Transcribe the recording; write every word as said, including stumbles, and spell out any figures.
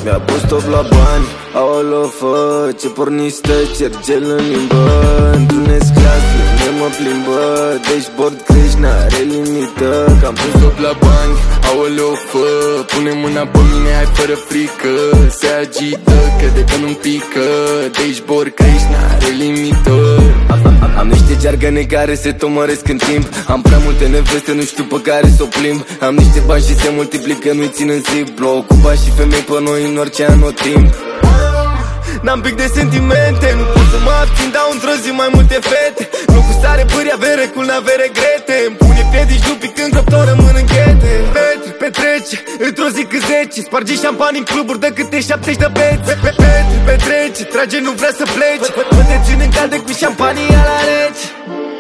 Mi-a pus top la bani, aolo, fă ce pornistă, cer gel în limbă. Întrunesc clasul, ne mă plimbă, dashboard crești, n-are limită. Că am pus top la bani, aolo, fă, pune mâna pe mine, hai fără frică. Se agită, crede că nu-mi pică, dashboard crești, n-are limită. Am niște jargane care se tomăresc în timp. Am prea multe neveste, nu știu pe care s-o plimb. Am niște bani și se multiplică, nu-i țin în zip. Bloc cu bani și femei pe noi în orice anotimp. N-am pic de sentimente, nu pot să mă abțin, dau într-o zi mai multe fete. Nu cu stare, pâri, avere, cul, n-avea regrete. Îmi pune piedici, nu pic în căptor, rămân în ghete. Petri, petrece, într-o zi cât zece. Sparge șampanii în cluburi de câte șaptezeci de beți. Petri, petrece, trage, nu vrea să plece. Mă te țin în calde cu șampania la rece.